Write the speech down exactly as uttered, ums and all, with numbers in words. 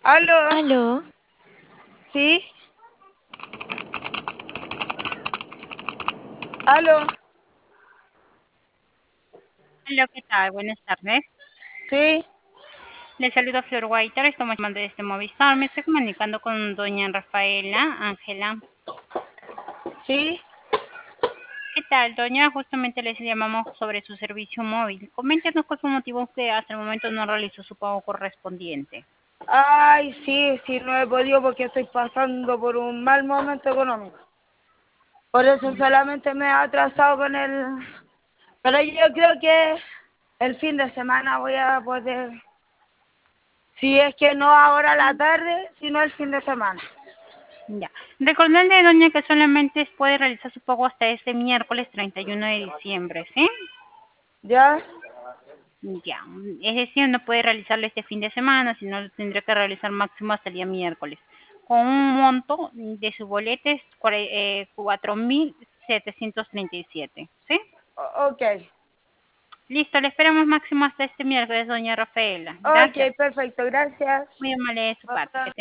Aló, Aló, ¿sí? Aló, hola, ¿qué tal? Buenas tardes. ¿sí? Le saludo a Flor Whiter, estamos llamando desde Movistar. Me estoy comunicando con doña Rafaela Ángela. ¿Sí? ¿Qué tal, doña? Justamente les llamamos sobre su servicio móvil. Coméntenos cuál fue el motivo que hasta el momento no realizó su pago correspondiente. Ay, sí, sí, no he podido porque estoy pasando por un mal momento económico. Por eso solamente me he atrasado con el... Pero yo creo que el fin de semana voy a poder... Si es que no ahora a la tarde, sino el fin de semana. Ya. Recordarle, doña, que solamente puede realizar su pago hasta este miércoles treinta y uno de diciembre, ¿sí? ¿Ya? Ya. Es decir, no puede realizarlo este fin de semana, sino lo tendría que realizar máximo hasta el día miércoles. Con un monto de su boleta es cuatro mil setecientos treinta y siete, ¿sí? O- ok. Listo, le esperamos máximo hasta este miércoles, doña Rafaela. Ok, Gracias. perfecto, gracias. Muy amable de su parte. Bye. Que